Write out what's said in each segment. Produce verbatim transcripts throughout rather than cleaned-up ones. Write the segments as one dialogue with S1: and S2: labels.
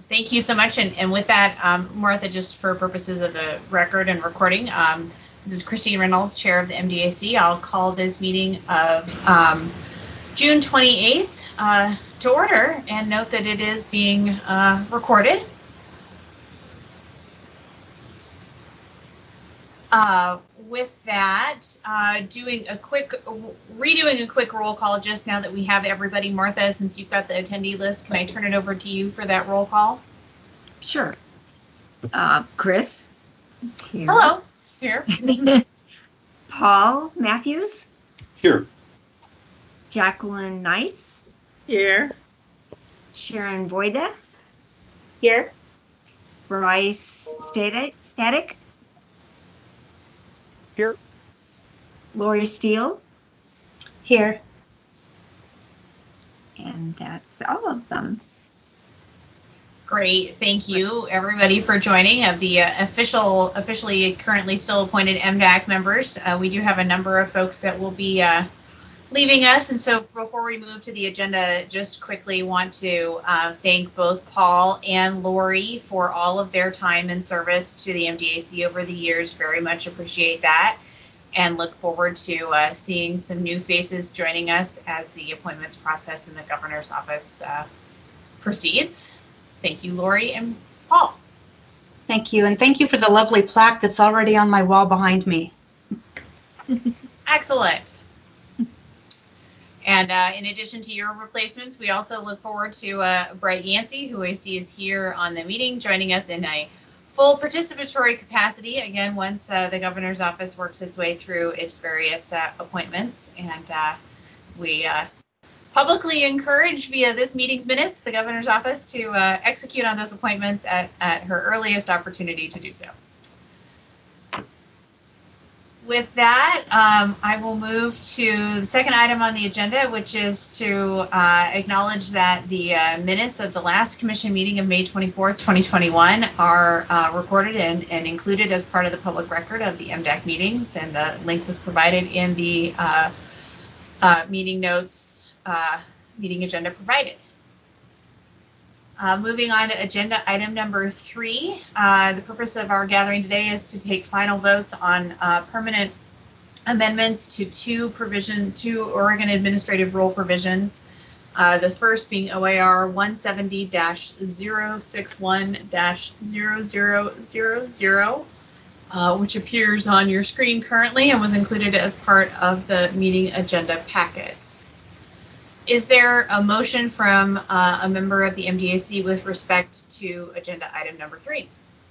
S1: Thank you so much. And, and with that, um, Martha, just for purposes of the record and recording, um, this is Christine Reynolds, Chair of the M D A C. I'll call this meeting of um, June twenty-eighth uh, to order, and note that it is being uh, recorded. Uh, with that, uh, doing a quick, redoing a quick roll call just now that we have everybody. Martha, since you've got the attendee list, can I turn it over to you for that roll call?
S2: Sure. Uh, Chris is here.
S1: Hello. Here.
S2: Paul Matthews.
S3: Here.
S2: Jacqueline Knights.
S4: Here.
S2: Sharon Voida.
S5: Here.
S2: Bryce Static. Static.
S6: Here.
S2: Lori Steele.
S5: Here.
S2: And that's all of them.
S1: Great. Thank you, everybody, for joining of the uh, official, officially currently still appointed M D A C members. Uh, we do have a number of folks that will be uh, leaving us. And so before we move to the agenda, just quickly want to uh, thank both Paul and Lori for all of their time and service to the M D A C over the years. Very much appreciate that, and look forward to uh, seeing some new faces joining us as the appointments process in the governor's office uh, proceeds. Thank you, Lori and Paul.
S5: Thank you, and thank you for the lovely plaque that's already on my wall behind me.
S1: Excellent. And uh, in addition to your replacements, we also look forward to uh, Brett Yancey, who I see is here on the meeting, joining us in a full participatory capacity, again, once uh, the governor's office works its way through its various uh, appointments. And uh, we uh, publicly encourage via this meeting's minutes the governor's office to uh, execute on those appointments at, at her earliest opportunity to do so. With that, um, I will move to the second item on the agenda, which is to uh, acknowledge that the uh, minutes of the last commission meeting of May twenty-fourth, twenty twenty-one are uh, recorded and, and included as part of the public record of the M D A C meetings, and the link was provided in the uh, uh, meeting notes, uh, meeting agenda provided. Uh, moving on to agenda item number three, uh, the purpose of our gathering today is to take final votes on uh, permanent amendments to two provision, two Oregon administrative rule provisions. Uh, the first being O A R one seventy dash zero six one dash zero zero zero zero, uh, which appears on your screen currently and was included as part of the meeting agenda packets. Is there a motion from uh, a member of the M D A C with respect to agenda item number three?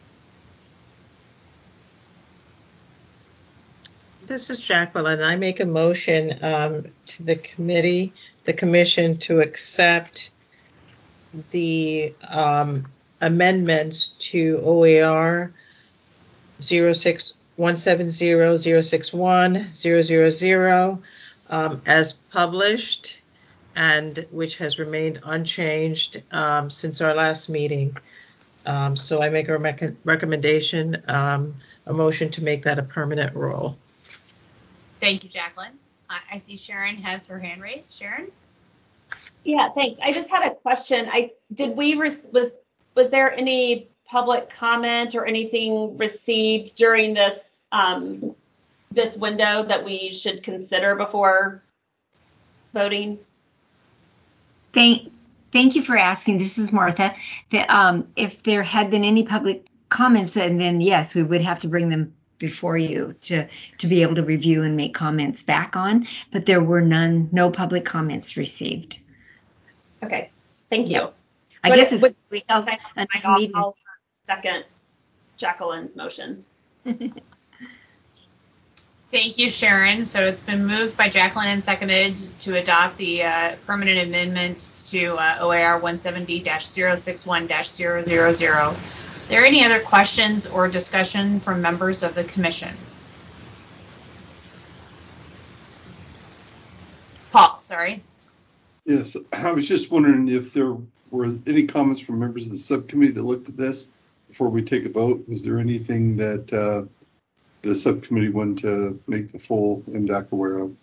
S4: This is Jacqueline. I make a motion um, to the committee, the commission, to accept the um, amendments to O A R zero six one seven zero zero six one zero zero zero um, as published, and which has remained unchanged um, since our last meeting. Um, so I make a rec- recommendation, um, a motion to make that a permanent rule.
S1: Thank you, Jacqueline. I, I see Sharon has her hand raised. Sharon?
S5: Yeah, thanks. I just had a question. I did we re- was was there any public comment or anything received during this um, this window that we should consider before voting?
S2: Thank, thank you for asking. This is Martha. The, um, if there had been any public comments, and then yes, we would have to bring them before you to to be able to review and make comments back on. But there were none, no public comments received.
S5: Okay, thank you.
S2: I
S5: but
S2: guess
S5: it,
S2: it's we held
S5: enough
S2: I'll, meetings.
S5: I'll second Jacqueline's motion.
S1: Thank you, Sharon. So it's been moved by Jacqueline and seconded to adopt the uh, permanent amendments to uh, O A R one seventy dash zero six one dash zero zero zero. Are there any other questions or discussion from members of the commission? Paul, sorry.
S3: Yes, I was just wondering if there were any comments from members of the subcommittee that looked at this before we take a vote. Was there anything that uh, the subcommittee wanted to make the full M D A C aware of?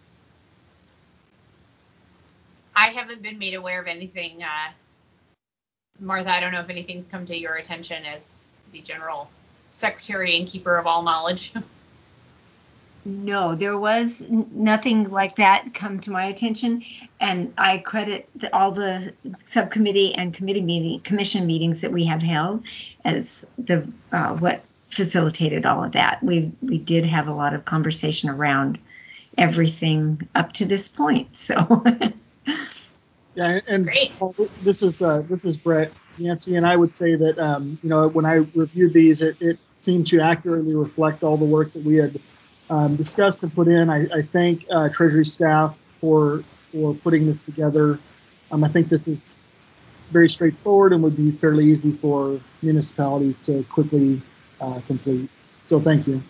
S1: I haven't been made aware of anything uh, Martha, I don't know if anything's come to your attention as the general secretary and keeper of all knowledge.
S2: No, there was n- nothing like that come to my attention, and I credit the, all the subcommittee and committee meeting, commission meetings that we have held as the uh, what facilitated all of that. We we did have a lot of conversation around everything up to this point. So
S6: Yeah, and
S1: Great.
S6: this is uh, this is Brett, Nancy, and I would say that um, you know, when I reviewed these, it, it seemed to accurately reflect all the work that we had um, discussed and put in. I, I thank uh, Treasury staff for for putting this together. Um, I think this is very straightforward and would be fairly easy for municipalities to quickly uh, complete. So thank you.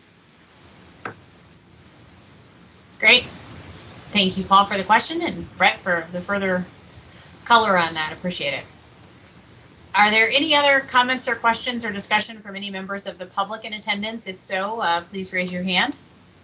S1: Great. Thank you, Paul, for the question, and Brett for the further color on that. Appreciate it. Are there any other comments or questions or discussion from any members of the public in attendance? If so, uh, please raise your hand.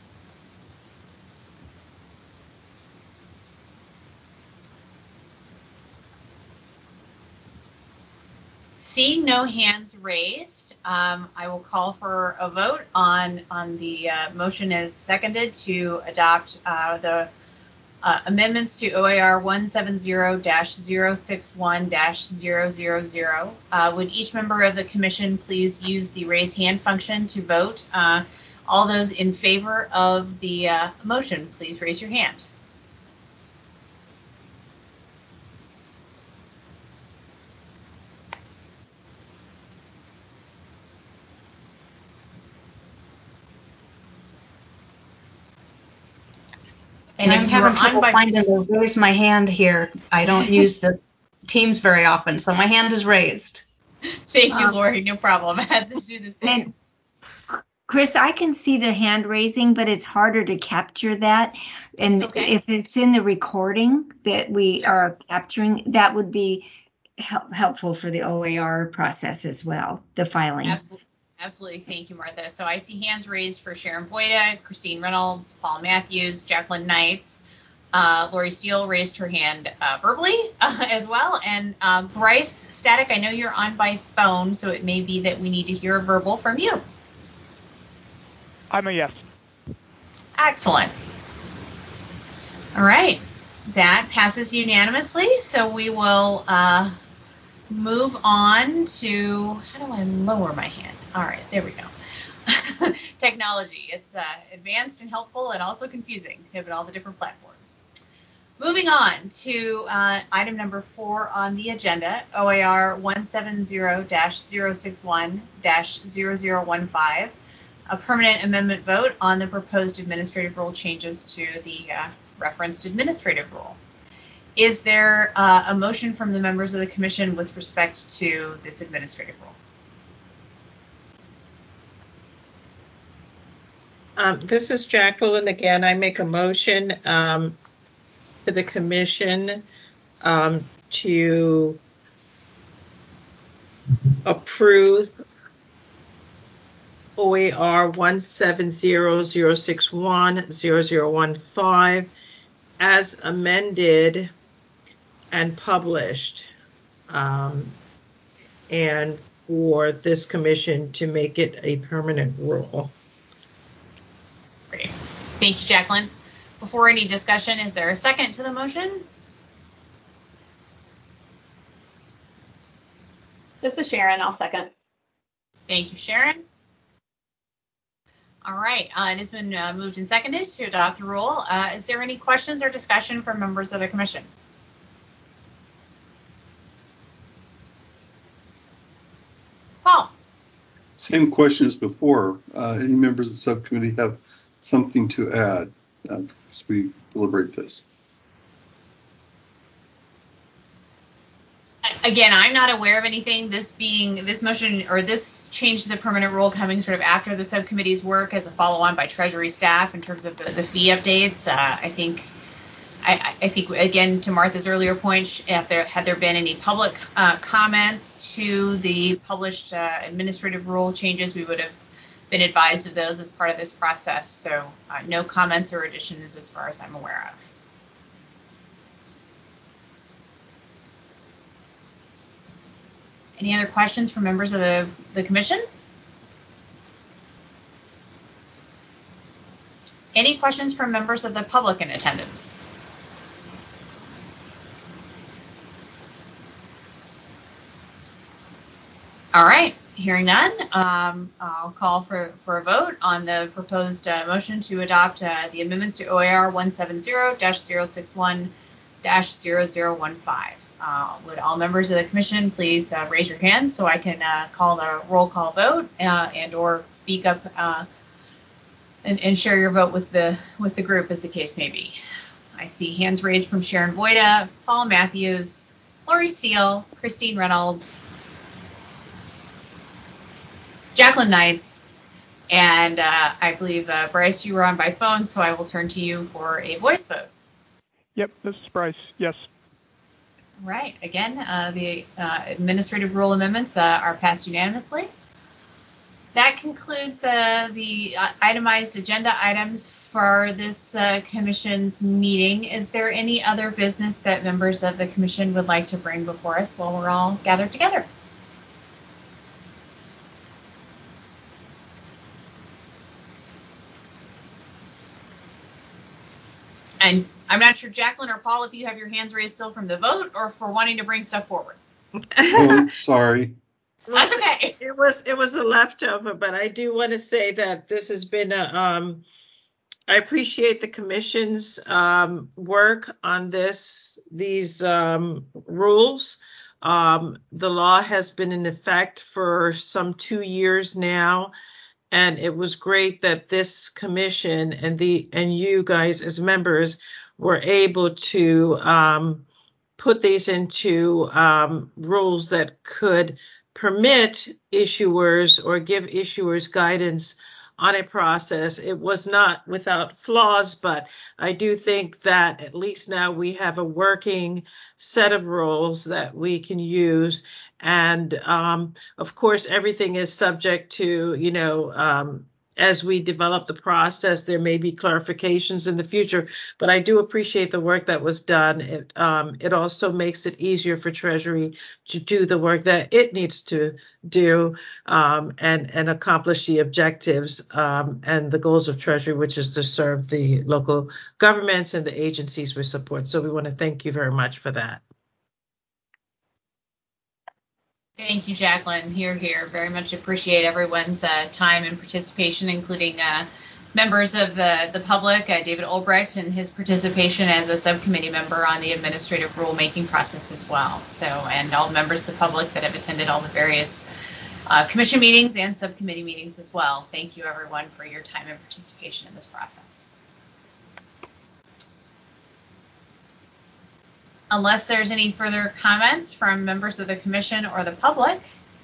S1: Seeing no hands raised, um, I will call for a vote on on the uh, motion as seconded to adopt uh, the uh, amendments to O A R one seventy dash zero six one dash zero zero zero. Uh, would each member of the commission please use the raise hand function to vote? Uh, all those in favor of the uh, motion, please raise your hand.
S7: And I'm having trouble by... finding to raise my hand here. I don't use the Teams very often, so my hand is raised.
S1: Thank you,
S2: um,
S1: Lori. No problem. I had to do the same.
S2: And Chris, I can see the hand raising, but it's harder to capture that. And
S1: Okay.
S2: if it's in the recording that we
S1: Sure.
S2: are capturing, that would be help, helpful for the O A R process as well, the filing.
S1: Absolutely. Absolutely. Thank you, Martha. So I see hands raised for Sharon Boyda, Christine Reynolds, Paul Matthews, Jacqueline Knights. Uh, Lori Steele raised her hand uh, verbally uh, as well. And uh, Bryce Static, I know you're on by phone, so it may be that we need to hear a verbal from you.
S8: I'm a yes.
S1: Excellent. All right. That passes unanimously. So we will uh, move on to, how do I lower my hand? All right, there we go. Technology. It's uh, advanced and helpful and also confusing given all the different platforms. Moving on to uh, item number four on the agenda, O A R one seventy dash zero six one dash zero zero one five, a permanent amendment vote on the proposed administrative rule changes to the uh, referenced administrative rule. Is there uh, a motion from the members of the commission with respect to this administrative rule?
S4: Um, this is Jacqueline again. I make a motion um, for the commission um, to approve O A R one seven zero zero six one zero zero one five as amended and published, um, and for this commission to make it a permanent rule.
S1: Great. Thank you, Jacqueline. Before any discussion, is there a second to the motion?
S5: This is Sharon. I'll second.
S1: Thank you, Sharon. All right. Uh, it has been uh, moved and seconded to adopt the rule. Uh, is there any questions or discussion from members of the commission? Paul.
S3: Same question as before. Uh, any members of the subcommittee have something to add uh, as we deliberate this?
S1: Again, I'm not aware of anything. This being this motion or this change to the permanent rule coming sort of after the subcommittee's work as a follow-on by Treasury staff in terms of the, the fee updates. Uh, I think, I, I think again to Martha's earlier point, if there had there been any public uh, comments to the published uh, administrative rule changes, we would have been advised of those as part of this process. So uh, no comments or additions as far as I'm aware of. Any other questions from members of the, the commission? Any questions from members of the public in attendance? All right, hearing none, um, I'll call for, for a vote on the proposed uh, motion to adopt uh, the amendments to O A R one seventy dash zero six one dash zero zero one five. Uh, would all members of the commission please uh, raise your hands so I can uh, call the roll call vote uh, and or speak up uh, and, and share your vote with the with the group as the case may be. I see hands raised from Sharon Voida, Paul Matthews, Lori Steele, Christine Reynolds, Jacqueline Knights, and uh, I believe, uh, Bryce, you were on by phone, so I will turn to you for a voice vote.
S8: Yep, this is Bryce. Yes.
S1: All right. Again, uh, the uh, administrative rule amendments uh, are passed unanimously. That concludes uh, the uh, itemized agenda items for this uh, commission's meeting. Is there any other business that members of the commission would like to bring before us while we're all gathered together? And I'm not sure, Jacqueline or Paul, if you have your hands raised still from the vote or for wanting to bring stuff forward.
S3: Oh, sorry.
S1: That's okay.
S4: It was it was a leftover, but I do want to say that this has been a um I appreciate the commission's um work on this these um rules. Um the law has been in effect for some two years now, and it was great that this commission and the and you guys as members were able to um put these into um rules that could permit issuers or give issuers guidance on a process. It was not without flaws, but I do think that at least now we have a working set of rules that we can use. And um, of course, everything is subject to, you know, um, as we develop the process, there may be clarifications in the future, but I do appreciate the work that was done. It, um, it also makes it easier for Treasury to do the work that it needs to do um, and, and accomplish the objectives um, and the goals of Treasury, which is to serve the local governments and the agencies we support. So we want to thank you very much for that.
S1: Thank you, Jacqueline. Here, here. Very much appreciate everyone's uh, time and participation, including uh, members of the, the public, uh, David Olbrecht, and his participation as a subcommittee member on the administrative rulemaking process as well. So, and all members of the public that have attended all the various uh, commission meetings and subcommittee meetings as well. Thank you, everyone, for your time and participation in this process. Unless there's any further comments from members of the commission or the public.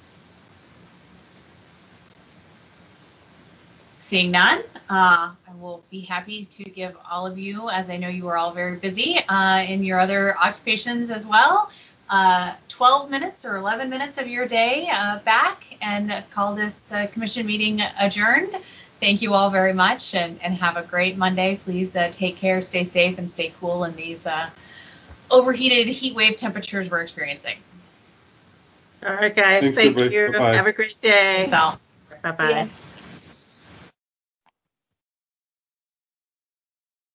S1: Seeing none, uh, I will be happy to give all of you, as I know you are all very busy uh, in your other occupations as well, uh, twelve minutes or eleven minutes of your day uh, back and call this uh, commission meeting adjourned. Thank you all very much and, and have a great Monday. Please uh, take care, stay safe, and stay cool in these uh, overheated heat wave temperatures we're experiencing.
S4: All right, guys.
S3: Thanks,
S4: Thank
S3: everybody.
S4: you.
S3: Bye-bye.
S4: Have a great day.
S1: Thanks all.
S4: Bye-bye.
S5: Yeah.